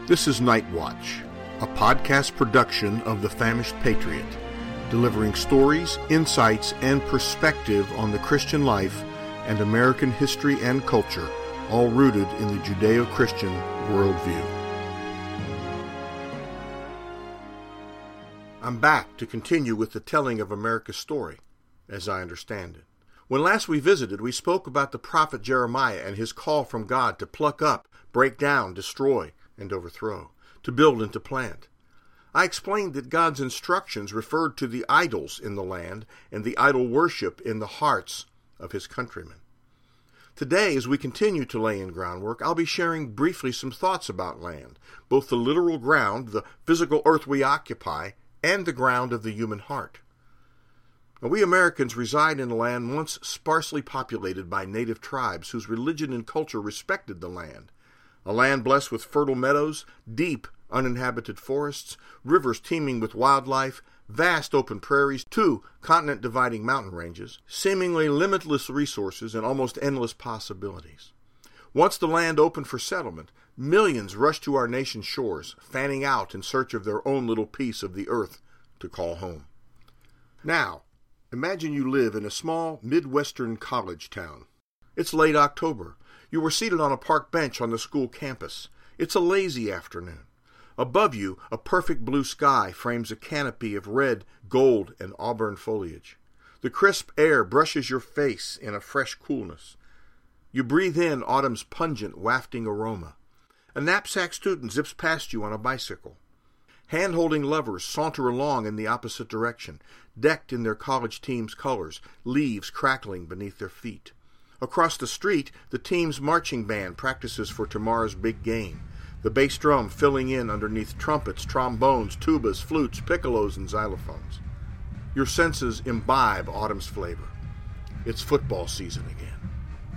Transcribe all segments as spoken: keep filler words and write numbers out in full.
This is Night Watch, a podcast production of The Famished Patriot, delivering stories, insights, and perspective on the Christian life and American history and culture, all rooted in the Judeo-Christian worldview. I'm back to continue with the telling of America's story, as I understand it. When last we visited, we spoke about the prophet Jeremiah and his call from God to pluck up, break down, destroy, and overthrow, to build and to plant. I explained that God's instructions referred to the idols in the land and the idol worship in the hearts of his countrymen. Today, as we continue to lay in groundwork, I'll be sharing briefly some thoughts about land, both the literal ground, the physical earth we occupy, and the ground of the human heart. Now, we Americans reside in a land once sparsely populated by native tribes whose religion and culture respected the land. A land blessed with fertile meadows, deep uninhabited forests, rivers teeming with wildlife, vast open prairies, two continent-dividing mountain ranges, seemingly limitless resources and almost endless possibilities. Once the land opened for settlement, millions rushed to our nation's shores, fanning out in search of their own little piece of the earth to call home. Now, imagine you live in a small Midwestern college town. It's late October. You were seated on a park bench on the school campus. It's a lazy afternoon. Above you, a perfect blue sky frames a canopy of red, gold, and auburn foliage. The crisp air brushes your face in a fresh coolness. You breathe in autumn's pungent, wafting aroma. A knapsack student zips past you on a bicycle. Hand-holding lovers saunter along in the opposite direction, decked in their college team's colors, leaves crackling beneath their feet. Across the street, the team's marching band practices for tomorrow's big game, the bass drum filling in underneath trumpets, trombones, tubas, flutes, piccolos, and xylophones. Your senses imbibe autumn's flavor. It's football season again.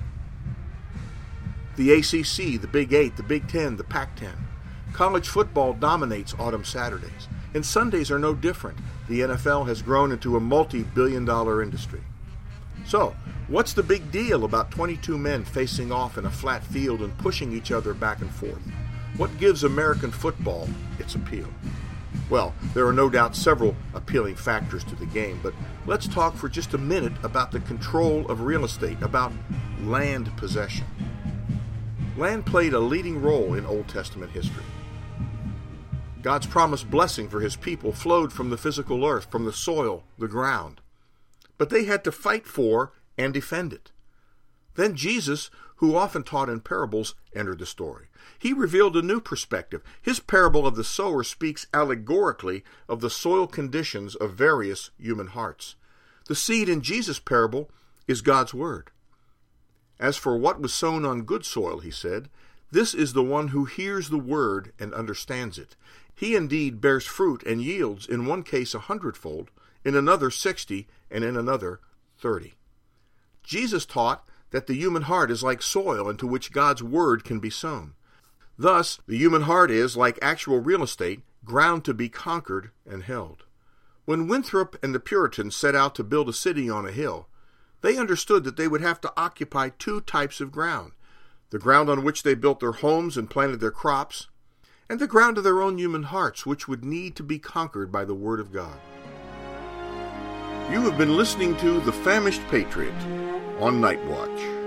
The A C C, the Big Eight, the Big Ten, the Pac ten. College football dominates autumn Saturdays, and Sundays are no different. The N F L has grown into a multi-billion dollar industry. So, what's the big deal about twenty-two men facing off in a flat field and pushing each other back and forth? What gives American football its appeal? Well, there are no doubt several appealing factors to the game, but let's talk for just a minute about the control of real estate, about land possession. Land played a leading role in Old Testament history. God's promised blessing for his people flowed from the physical earth, from the soil, the ground. But they had to fight for and defend it. Then Jesus, who often taught in parables, entered the story. He revealed a new perspective. His parable of the sower speaks allegorically of the soil conditions of various human hearts. The seed in Jesus' parable is God's word. As for what was sown on good soil, he said, this is the one who hears the word and understands it. He indeed bears fruit and yields, in one case a hundredfold, in another sixty, and in another thirty. Jesus taught that the human heart is like soil into which God's word can be sown. Thus, the human heart is, like actual real estate, ground to be conquered and held. When Winthrop and the Puritans set out to build a city on a hill, they understood that they would have to occupy two types of ground: the ground on which they built their homes and planted their crops, and the ground of their own human hearts, which would need to be conquered by the word of God. You have been listening to The Famished Patriot on Night Watch.